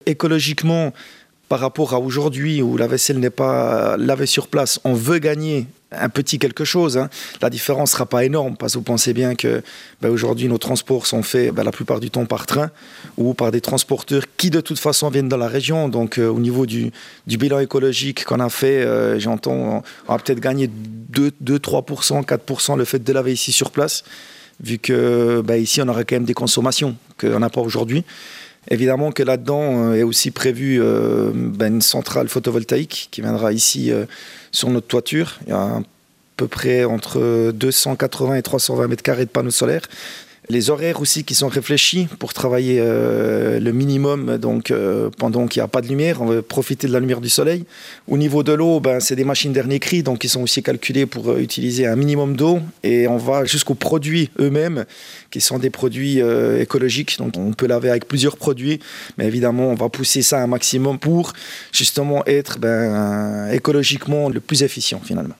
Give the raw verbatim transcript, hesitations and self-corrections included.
Écologiquement, par rapport à aujourd'hui où la vaisselle n'est pas lavée sur place, on veut gagner un petit quelque chose. Hein. La différence ne sera pas énorme parce que vous pensez bien que ben, aujourd'hui nos transports sont faits ben, la plupart du temps par train ou par des transporteurs qui de toute façon viennent dans la région. Donc euh, au niveau du, du bilan écologique qu'on a fait, euh, j'entends, on va peut-être gagner deux à trois pour cent, quatre pour cent le fait de laver ici sur place, vu que ben, ici on aura quand même des consommations qu'on n'a pas aujourd'hui. Évidemment que là-dedans est aussi prévu euh, ben, une centrale photovoltaïque qui viendra ici euh, sur notre toiture. Il y a à peu près entre deux cent quatre-vingts et trois cent vingt mètres carrés de panneaux solaires. Les horaires aussi qui sont réfléchis pour travailler euh, le minimum donc, euh, pendant qu'il n'y a pas de lumière. On va profiter de la lumière du soleil. Au niveau de l'eau, ben, c'est des machines dernier cri, donc ils sont aussi calculés pour euh, utiliser un minimum d'eau. Et on va jusqu'aux produits eux-mêmes, qui sont des produits euh, écologiques. Donc on peut laver avec plusieurs produits, mais évidemment, on va pousser ça un maximum pour justement être ben, écologiquement le plus efficient finalement.